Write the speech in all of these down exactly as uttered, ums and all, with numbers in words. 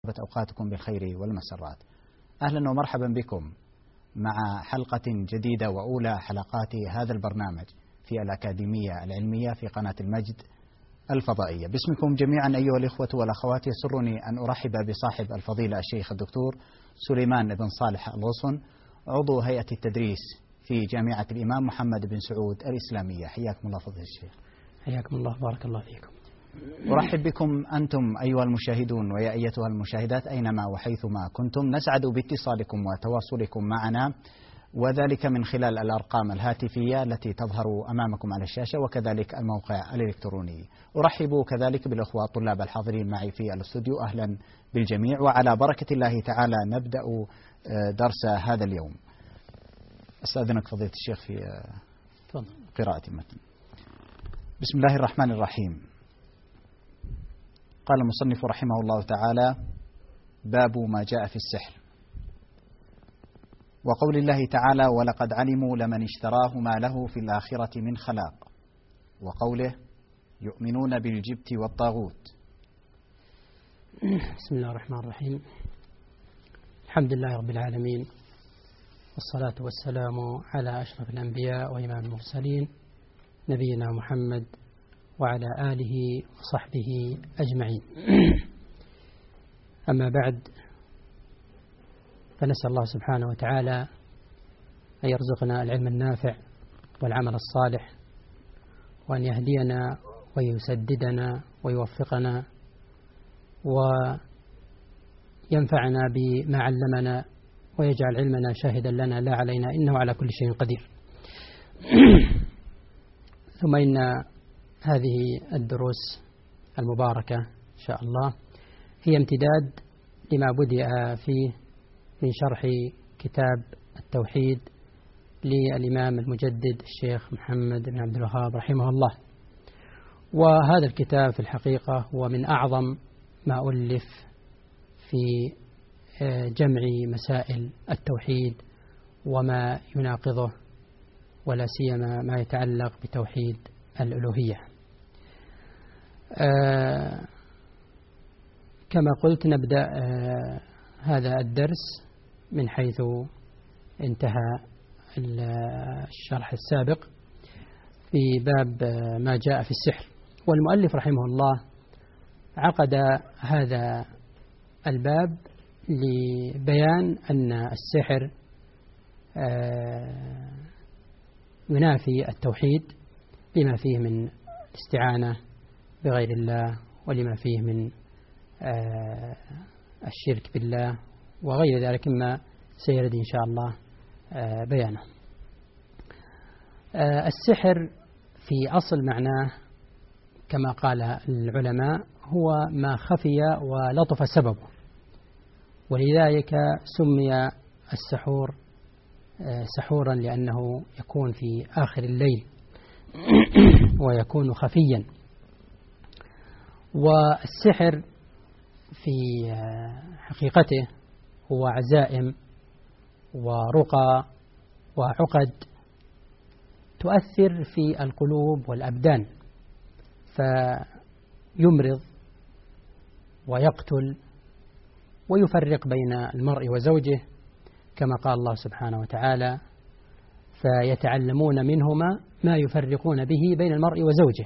أوقاتكم بالخير والمسرات. أهلا ومرحبا بكم مع حلقة جديدة وأولى حلقات هذا البرنامج في الأكاديمية العلمية في قناة المجد الفضائية. باسمكم جميعا أيها الإخوة والأخوات، يسرني أن أرحب بصاحب الفضيلة الشيخ الدكتور سليمان بن صالح الغصن، عضو هيئة التدريس في جامعة الإمام محمد بن سعود الإسلامية. حياكم الله فضيلة الشيخ. حياكم الله، بارك الله فيكم. أرحب بكم أنتم أيها المشاهدون ويا أيتها المشاهدات أينما وحيثما كنتم. نسعد باتصالكم وتواصلكم معنا، وذلك من خلال الأرقام الهاتفية التي تظهر أمامكم على الشاشة، وكذلك الموقع الإلكتروني. أرحب كذلك بالأخوة الطلاب الحاضرين معي في الاستوديو، أهلا بالجميع، وعلى بركة الله تعالى نبدأ درس هذا اليوم. أستأذنك فضيلة الشيخ في قراءة المتن. بسم الله الرحمن الرحيم. قال المصنف رحمه الله تعالى: باب ما جاء في السحر. وقول الله تعالى: ولقد علموا لمن اشتراه ما له في الآخرة من خلاق. وقوله: يؤمنون بالجبت والطاغوت. بسم الله الرحمن الرحيم. الحمد لله رب العالمين، والصلاة والسلام على أشرف الأنبياء وإمام المرسلين نبينا محمد وعلى آله وصحبه أجمعين. أما بعد، فنسأل الله سبحانه وتعالى أن يرزقنا العلم النافع والعمل الصالح، وأن يهدينا ويسددنا ويوفقنا وينفعنا بما علمنا، ويجعل علمنا شاهدا لنا لا علينا، إنه على كل شيء قدير. ثم إن هذه الدروس المباركة إن شاء الله هي امتداد لما بدأ فيه من شرح كتاب التوحيد للإمام المجدد الشيخ محمد بن عبد الوهاب رحمه الله. وهذا الكتاب في الحقيقة هو من أعظم ما ألف في جمع مسائل التوحيد وما يناقضه، ولا سيما ما يتعلق بتوحيد الألوهية. آه كما قلت، نبدأ آه هذا الدرس من حيث انتهى الشرح السابق في باب آه ما جاء في السحر. والمؤلف رحمه الله عقد هذا الباب لبيان أن السحر آه ينافي التوحيد لما فيه من الاستعانة بغير الله، ولما فيه من آه الشرك بالله وغير ذلك مما سيرد إن شاء الله آه بيانه. آه السحر في أصل معناه كما قال العلماء هو ما خفي ولطف سببه، ولذلك سمي السحور آه سحورا لأنه يكون في آخر الليل ويكون خفيا. والسحر في حقيقته هو عزائم ورقى وعقد تؤثر في القلوب والأبدان، فيمرض ويقتل ويفرق بين المرء وزوجه، كما قال الله سبحانه وتعالى: فيتعلمون منهما ما يفرقون به بين المرء وزوجه.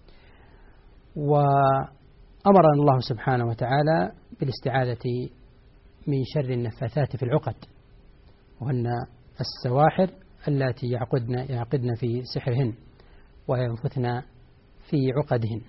وأمرنا الله سبحانه وتعالى بالاستعاذة من شر النفاثات في العقد، وهن السواحر اللاتي يعقدن, يعقدن في سحرهن وينفثن في عقدهن.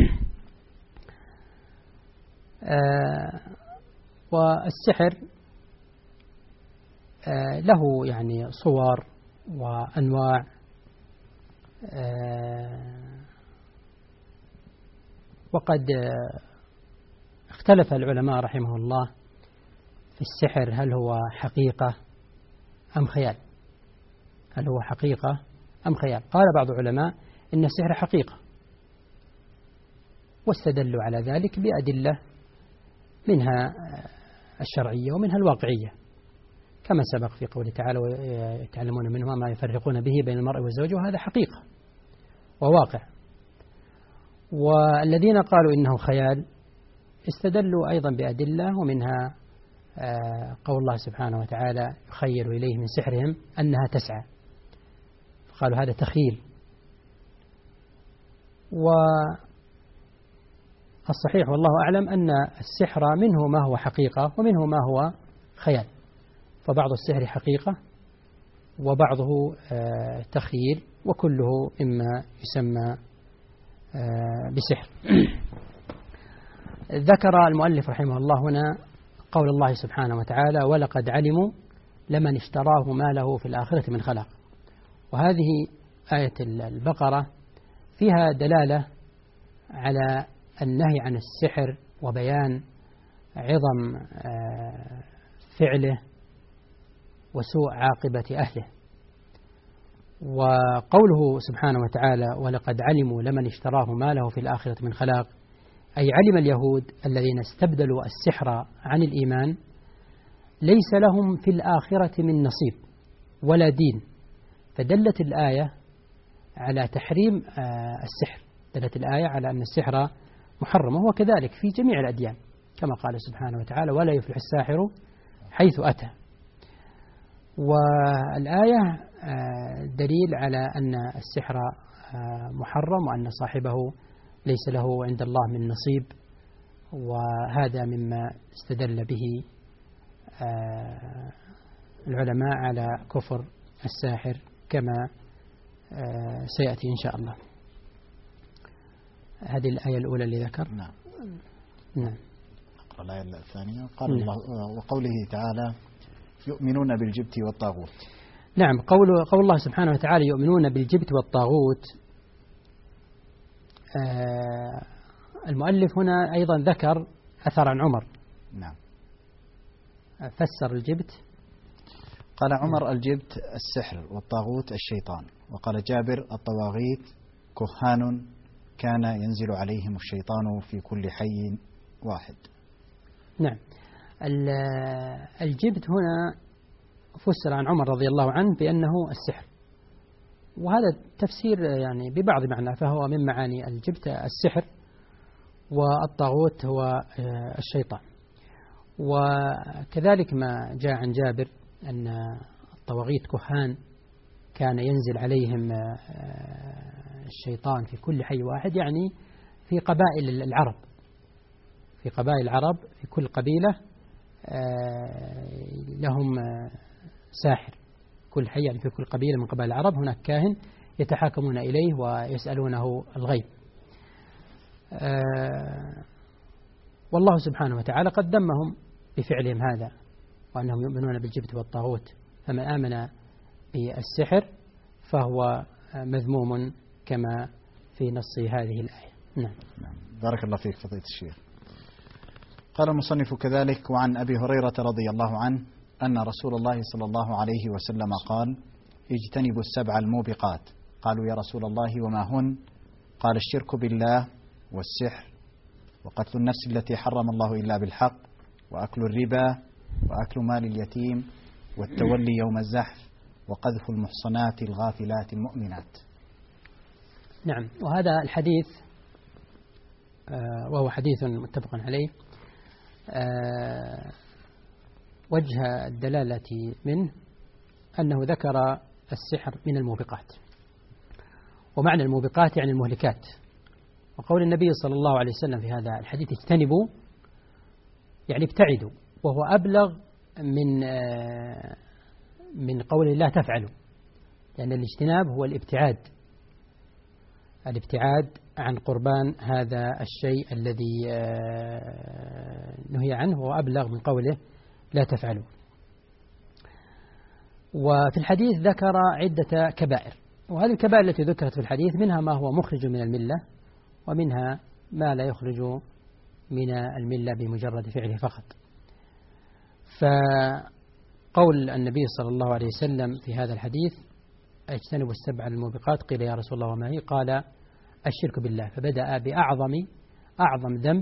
آه والسحر آه له يعني صور وأنواع. آه وقد اختلف العلماء رحمه الله في السحر، هل هو حقيقة أم خيال؟ هل هو حقيقة أم خيال؟ قال بعض العلماء إن السحر حقيقة، واستدلوا على ذلك بأدلة منها الشرعية ومنها الواقعية، كما سبق في قوله تعالى: ويتعلمون منهما ما يفرقون به بين المرء وزوجه، وهذا حقيقة وواقع. والذين قالوا إنه خيال استدلوا أيضا بأدلة، ومنها قول الله سبحانه وتعالى يخيل إليه من سحرهم أنها تسعى، قالوا هذا تخيل. والصحيح والله أعلم أن السحر منه ما هو حقيقة ومنه ما هو خيال، فبعض السحر حقيقة وبعضه تخيل، وكله إما يسمى بسحر. ذكر المؤلف رحمه الله هنا قول الله سبحانه وتعالى ولقد علموا لمن اشتراه ما له في الآخرة من خلاق. وهذه آية البقرة فيها دلالة على النهي عن السحر وبيان عظم فعله وسوء عاقبة أهله. وقوله سبحانه وتعالى ولقد علموا لمن اشتراه ما له في الآخرة من خلاق، أي علم اليهود الذين استبدلوا السحر عن الإيمان ليس لهم في الآخرة من نصيب ولا دين، فدلت الآية على تحريم السحر، دلت الآية على أن السحر محرم، وهو كذلك في جميع الأديان كما قال سبحانه وتعالى ولا يفلح الساحر حيث أتى. والآية دليل على أن السحر محرم وأن صاحبه ليس له عند الله من نصيب، وهذا مما استدل به العلماء على كفر الساحر كما سيأتي إن شاء الله. هذه الآية الأولى اللي ذكر. نعم. نعم. نقرأ الآية الثانية. قال نعم. الله وقوله تعالى يؤمنون بالجبت والطاغوت. نعم. قول قول الله سبحانه وتعالى يؤمنون بالجبت والطاغوت، آه المؤلف هنا أيضا ذكر أثر عن عمر. نعم. فسر الجبت. قال عمر الجبت السحر والطاغوت الشيطان، وقال جابر الطواغيت كهان كان ينزل عليهم الشيطان في كل حي واحد. نعم. الجبت هنا فسر عن عمر رضي الله عنه بأنه السحر، وهذا تفسير يعني ببعض معنى، فهو من معاني الجبت السحر، والطاغوت هو الشيطان. وكذلك ما جاء عن جابر أن الطواغيت كهان كان ينزل عليهم الشيطان في كل حي واحد، يعني في قبائل العرب، في قبائل العرب في كل قبيلة لهم ساحر، كل حي يعني في كل قبيلة من قبائل العرب هناك كاهن يتحاكمون إليه ويسألونه الغيب. والله سبحانه وتعالى قد ذمهم بفعلهم هذا، وأنهم يؤمنون بالجبت والطاغوت، فمن آمن بالسحر فهو مذموم كما في نص هذه الآية. نعم. بارك الله فيك فضيلة الشيخ. قال المصنف كذلك وعن أبي هريرة رضي الله عنه أن رسول الله صلى الله عليه وسلم قال اجتنبوا السبع الموبقات. قالوا يا رسول الله وما هن؟ قال الشرك بالله والسحر وقتل النفس التي حرم الله إلا بالحق وأكل الربا وأكل مال اليتيم والتولي يوم الزحف وقذف المحصنات الغافلات المؤمنات. نعم. وهذا الحديث وهو حديث متفق عليه، وجه الدلالة منه أنه ذكر السحر من الموبقات، ومعنى الموبقات يعني المهلكات. وقول النبي صلى الله عليه وسلم في هذا الحديث اجتنبوا يعني ابتعدوا، وهو أبلغ من من قول لا تفعلوا، لأن الاجتناب هو الابتعاد، الابتعاد عن قربان هذا الشيء الذي نهي عنه، هو أبلغ من قوله لا تفعلوا. وفي الحديث ذكر عدة كبائر، وهذه الكبائر التي ذكرت في الحديث منها ما هو مخرج من الملة، ومنها ما لا يخرج من الملة بمجرد فعله فقط. فقول النبي صلى الله عليه وسلم في هذا الحديث اجتنبوا السبع الموبقات، قيل يا رسول الله وما هي؟ قال الشرك بالله، فبدأ بأعظم أعظم ذنب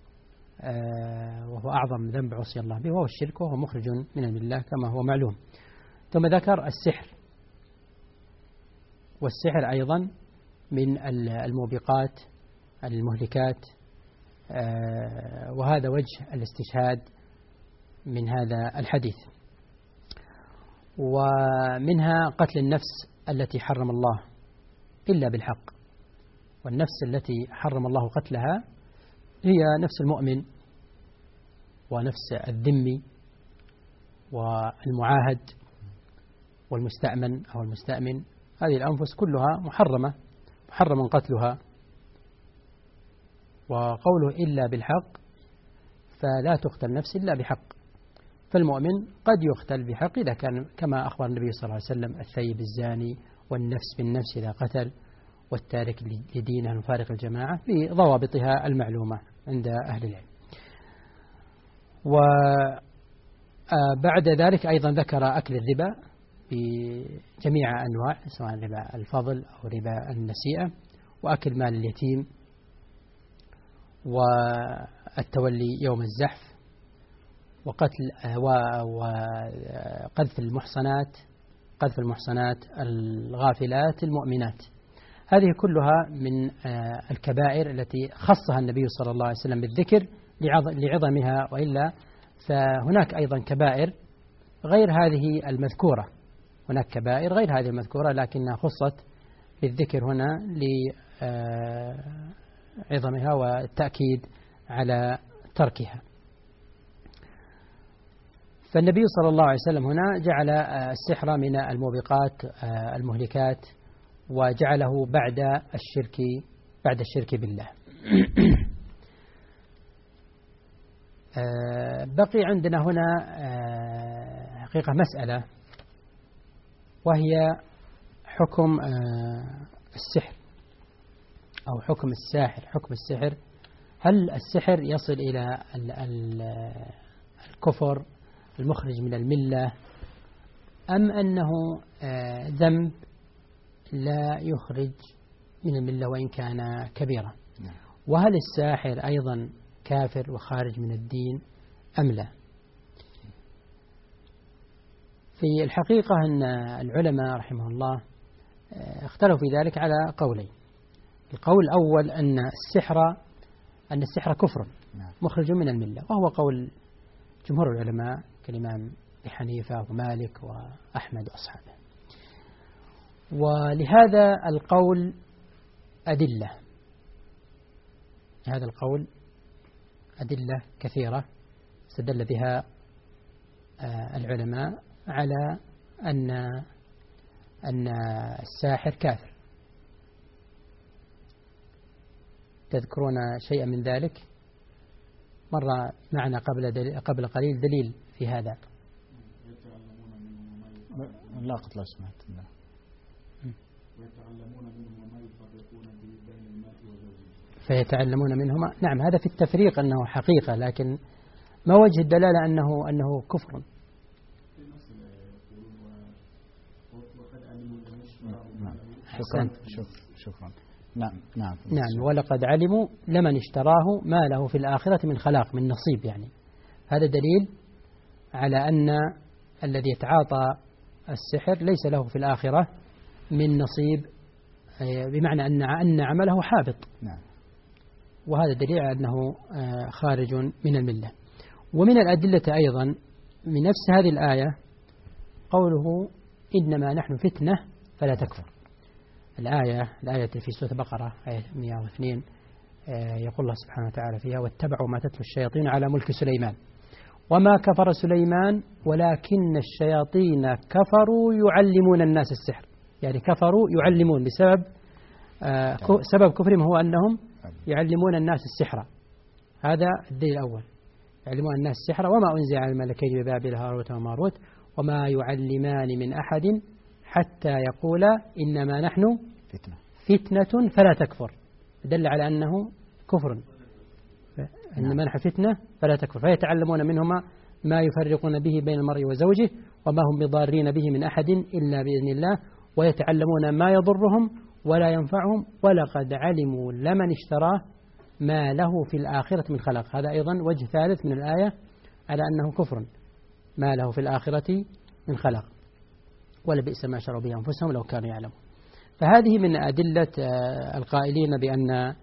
وهو أعظم ذنب عصي الله به، وهو الشرك، وهو مخرج من الملة كما هو معلوم. ثم ذكر السحر، والسحر أيضا من الموبقات المهلكات وهذا وجه الاستشهاد من هذا الحديث. ومنها قتل النفس التي حرم الله إلا بالحق، والنفس التي حرم الله قتلها هي نفس المؤمن ونفس الذمي والمعاهد والمستأمن أو المستأمن، هذه الأنفس كلها محرمة محرم قتلها. وقوله إلا بالحق فلا تقتل نفس إلا بحق، فالمؤمن قد يقتل بحق إذا كان كما أخبر النبي صلى الله عليه وسلم الثيب الزاني والنفس بالنفس إذا قتل والتارك لدينه المفارق الجماعة بضوابطها المعلومة عند أهل العلم. وبعد ذلك أيضا ذكر أكل الربا بجميع أنواع، سواء ربا الفضل أو ربا النسيئة، وأكل مال اليتيم، والتولي يوم الزحف، وقتل وقذف المحصنات قذف المحصنات الغافلات المؤمنات. هذه كلها من الكبائر التي خصها النبي صلى الله عليه وسلم بالذكر لعظمها، وإلا فهناك أيضا كبائر غير هذه المذكورة، هناك كبائر غير هذه المذكورة لكنها خصت بالذكر هنا لعظمها والتأكيد على تركها. فالنبي صلى الله عليه وسلم هنا جعل السحر من الموبقات المهلكات، وجعله بعد الشرك بعد الشرك بالله. بقي عندنا هنا حقيقة مسألة، وهي حكم السحر أو حكم الساحر. حكم السحر، هل السحر يصل إلى الكفر المخرج من الملة، أم أنه ذنب لا يخرج من الملة وإن كان كبيرا؟ وهل الساحر أيضا كافر وخارج من الدين أم لا؟ في الحقيقة أن العلماء رحمه الله اختلفوا في ذلك على قولين. القول الأول أن السحر أن السحر كفر مخرج من الملة، وهو قول جمهور العلماء كالإمام أبي حنيفة ومالك وأحمد وأصحابه. ولهذا القول أدلة هذا القول أدلة كثيرة استدل بها العلماء على أن أن الساحر كافر. تذكرون شيئا من ذلك؟ مر معنا قبل دليل قبل قليل دليل في هذا. لا قلت لا سمعت. ويتعلمون منهما ما يفرقون به بين المرء وزوجه. فيتعلمون منهما، نعم، هذا في التفريق أنه حقيقة، لكن ما وجه الدلالة أنه أنه كفر؟ شكرا شكرا نعم نعم نعم ولقد علموا لمن اشتراه ما له في الآخرة من خلاق، من نصيب. يعني هذا دليل على أن الذي يتعاطى السحر ليس له في الآخرة من نصيب، بمعنى أن أن عمله حابط. نعم. وهذا دليل على أنه خارج من الملة. ومن الأدلة أيضا من نفس هذه الآية قوله إنما نحن فتنة فلا تكفر. الآية الآية في سورة البقرة آية مئة واثنين يقول الله سبحانه وتعالى فيها واتبعوا ما تتلو الشياطين على ملك سليمان وما كفر سليمان ولكن الشياطين كفروا يعلمون الناس السحر. يعني كفروا يعلمون بسبب آه سبب كفرهم هو أنهم يعلمون الناس السحر. هذا الدليل الأول، يعلمون الناس السحر. وما أنزل على الملكين ببابل هاروت وماروت وما يعلمان من أحد حتى يقولا إنما نحن فتنة فتنة فلا تكفر، دل على أنه كفر. إنما نحن فتنة فلا تكفر، فيتعلمون منهما ما يفرقون به بين المرء وزوجه وما هم بضارين به من أحد إلا بإذن الله ويتعلمون ما يضرهم ولا ينفعهم ولقد علموا لمن اشتراه ما له في الآخرة من خلاق. هذا أيضا وجه ثالث من الآية على أنه كفر، ما له في الآخرة من خلاق ولبئس ما شروا به أنفسهم لو كانوا يعلمون. فهذه من أدلة القائلين بأن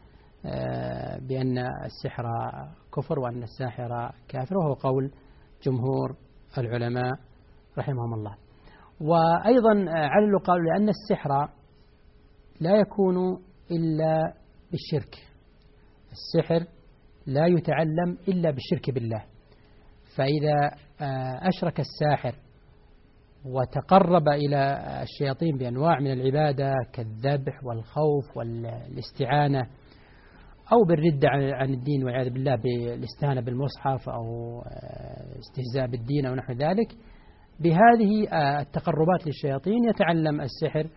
بأن السحر كفر وأن الساحر كافر، وهو قول جمهور العلماء رحمهم الله. وأيضا عللوا قالوا لأن السحر لا يكون إلا بالشرك، السحر لا يتعلم إلا بالشرك بالله، فإذا أشرك الساحر وتقرب إلى الشياطين بأنواع من العبادة كالذبح والخوف والاستعانة أو بالردة عن الدين والعياذ بالله بالاستهانة بالمصحف أو استهزاء بالدين أو نحو ذلك، بهذه التقربات للشياطين يتعلم السحر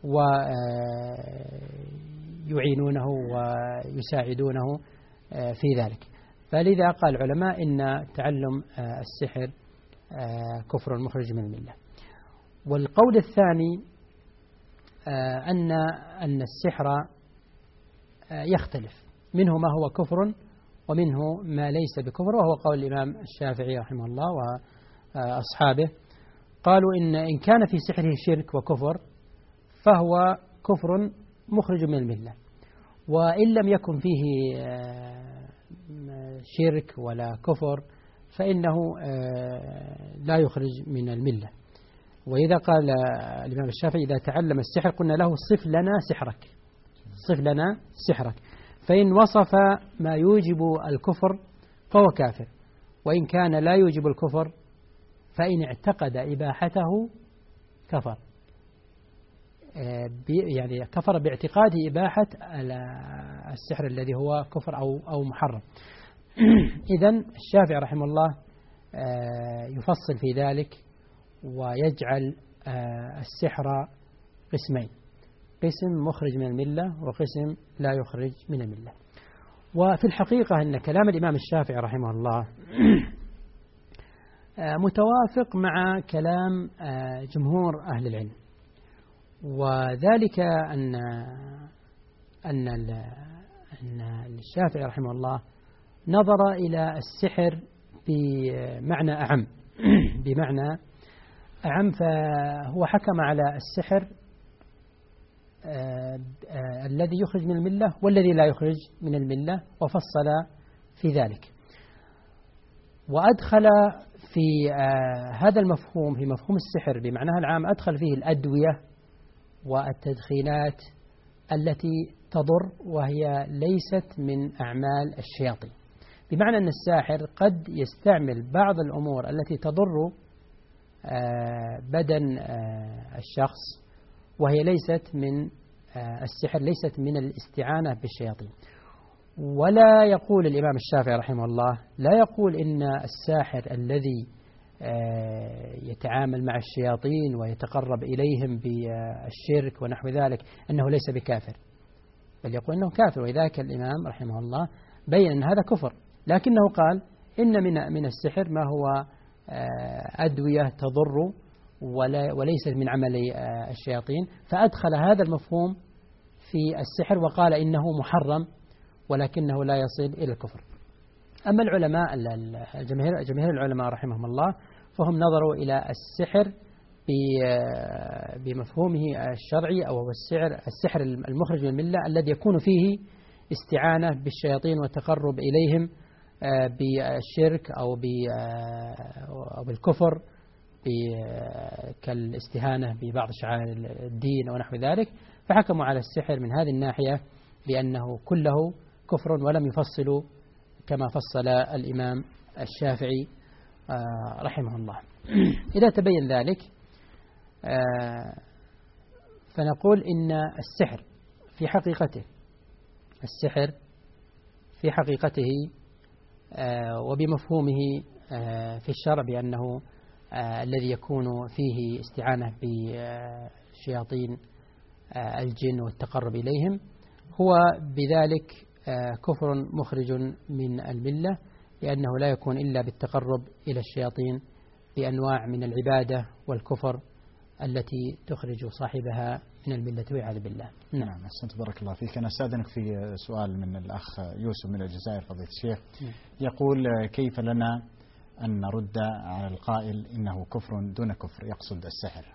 ويعينونه ويساعدونه في ذلك. فلذا قال العلماء إن تعلم السحر كفر مخرج من الملة. والقول الثاني أن أن السحر يختلف، منه ما هو كفر ومنه ما ليس بكفر، وهو قول الإمام الشافعي رحمه الله وأصحابه، قالوا إن إن كان في سحره شرك وكفر فهو كفر مخرج من الملة، وإن لم يكن فيه شرك ولا كفر فإنه لا يخرج من الملة. وإذا قال الإمام الشافعي إذا تعلم السحر قلنا له صف لنا سحرك، صف لنا سحرك، فإن وصف ما يوجب الكفر فهو كافر، وإن كان لا يوجب الكفر فإن اعتقد إباحته كفر، يعني كفر باعتقاد إباحة السحر الذي هو كفر أو أو محرم. إذن الشافعي رحمه الله يفصل في ذلك ويجعل السحر قسمين، قسم مخرج من الملة وقسم لا يخرج من الملة. وفي الحقيقة أن كلام الإمام الشافعي رحمه الله متوافق مع كلام جمهور أهل العلم، وذلك أن أن أن الشافعي رحمه الله نظر إلى السحر بمعنى أعم بمعنى أعم فهو حكم على السحر الذي يخرج من الملة والذي لا يخرج من الملة وفصل في ذلك، وأدخل في هذا المفهوم في مفهوم السحر بمعناها العام أدخل فيه الأدوية والتدخينات التي تضر وهي ليست من أعمال الشياطين، بمعنى أن الساحر قد يستعمل بعض الأمور التي تضر بدن الشخص وهي ليست من السحر، ليست من الاستعانة بالشياطين. ولا يقول الإمام الشافعي رحمه الله لا يقول إن الساحر الذي يتعامل مع الشياطين ويتقرب إليهم بالشرك ونحو ذلك أنه ليس بكافر، بل يقول أنه كافر. وذاك الإمام رحمه الله بين أن هذا كفر، لكنه قال إن من من السحر ما هو أدوية تضر وليست من عمل الشياطين، فأدخل هذا المفهوم في السحر وقال إنه محرم ولكنه لا يصل إلى الكفر. أما العلماء الجماهير جماهير العلماء رحمهم الله فهم نظروا إلى السحر بمفهومه الشرعي أو هو السحر السحر المخرج من الملة الذي يكون فيه استعانة بالشياطين والتقرب إليهم بالشرك أو بالكفر كالاستهانة ببعض شعائر الدين ونحو ذلك، فحكموا على السحر من هذه الناحية بأنه كله كفر ولم يفصلوا كما فصل الإمام الشافعي رحمه الله. إذا تبين ذلك فنقول إن السحر في حقيقته السحر في حقيقته وبمفهومه في الشرع بأنه الذي يكون فيه استعانة بشياطين الجن والتقرب إليهم هو بذلك كفر مخرج من الملة، لأنه لا يكون إلا بالتقرب إلى الشياطين بأنواع من العبادة والكفر التي تخرج صاحبها من الملة والعياذ بالله. نعم، أحسنت بارك الله فيك. أنا أستأذنك في سؤال من الأخ يوسف من الجزائر فضيلة الشيخ، يقول كيف لنا أن نرد على القائل إنه كفر دون كفر، يقصد السحر؟